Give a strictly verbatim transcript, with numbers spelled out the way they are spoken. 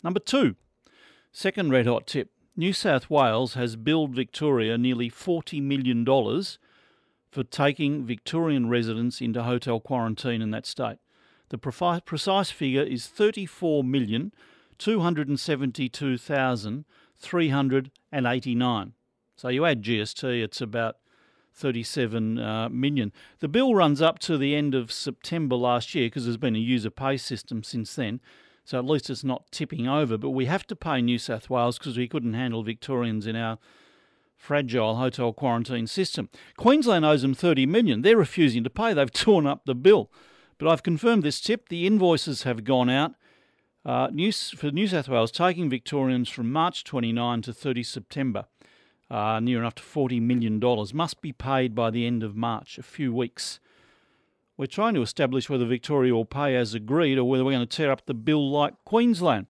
Number two, second red hot tip. New South Wales has billed Victoria nearly forty million dollars for taking Victorian residents into hotel quarantine in that state. The precise figure is thirty-four million two hundred seventy-two thousand three hundred eighty-nine. So you add G S T, it's about thirty-seven uh, million. The bill runs up to the end of September last year because there's been a user pay system since then. So at least it's not tipping over. But we have to pay New South Wales because we couldn't handle Victorians in our fragile hotel quarantine system. Queensland owes them thirty million dollars. They're refusing to pay. They've torn up the bill. But I've confirmed this tip. The invoices have gone out uh, New, for New South Wales, taking Victorians from March twenty-ninth to thirtieth September, uh, near enough to forty million dollars. Must be paid by the end of March, a few weeks. We're trying to establish whether Victoria will pay as agreed or whether we're going to tear up the bill like Queensland.